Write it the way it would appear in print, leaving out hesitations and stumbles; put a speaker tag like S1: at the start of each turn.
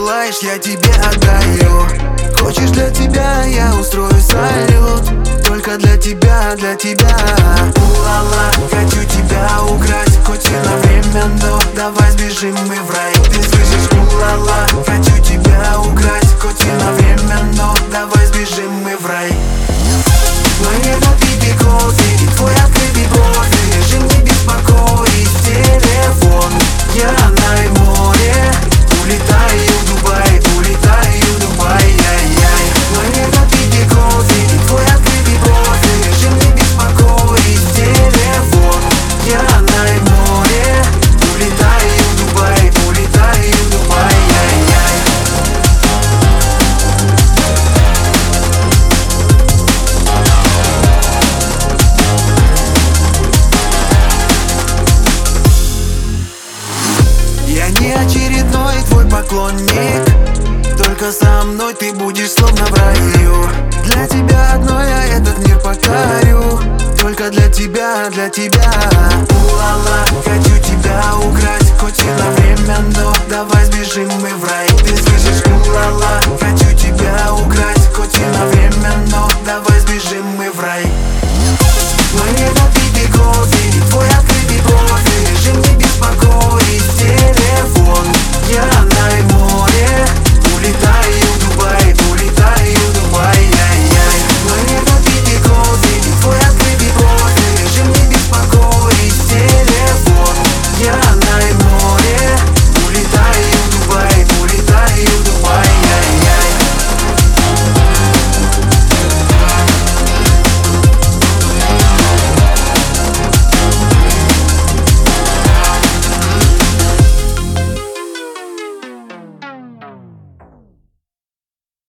S1: желаешь, я тебе отдаю. Хочешь, для тебя я устрою салют. Только для тебя, для тебя. У-ла-ла, хочу тебя украсть, хоть и на время, но давай сбежим мы в рай. Ты слышишь? У-ла-ла, хочу тебя украсть, хоть и на время, но давай сбежим мы в рай. Мой этот пипи-кофе и твой открытый профиль, режим не беспокоить в телефон. Я на море, улетаю в Дубай, улетаю в Дубай, ай-яй. Мой этот пипи-кофе и твой открытый профиль, режим не беспокоить в телефон. Я на море, улетаю в Дубай, улетаю в Дубай, ай-яй. Я не очередной твой поклонник, только со мной ты будешь словно в раю. Для тебя одной я этот мир покорю. Только для тебя, для тебя. У-ла-ла, хочу тебя украсть, хоть и на время, но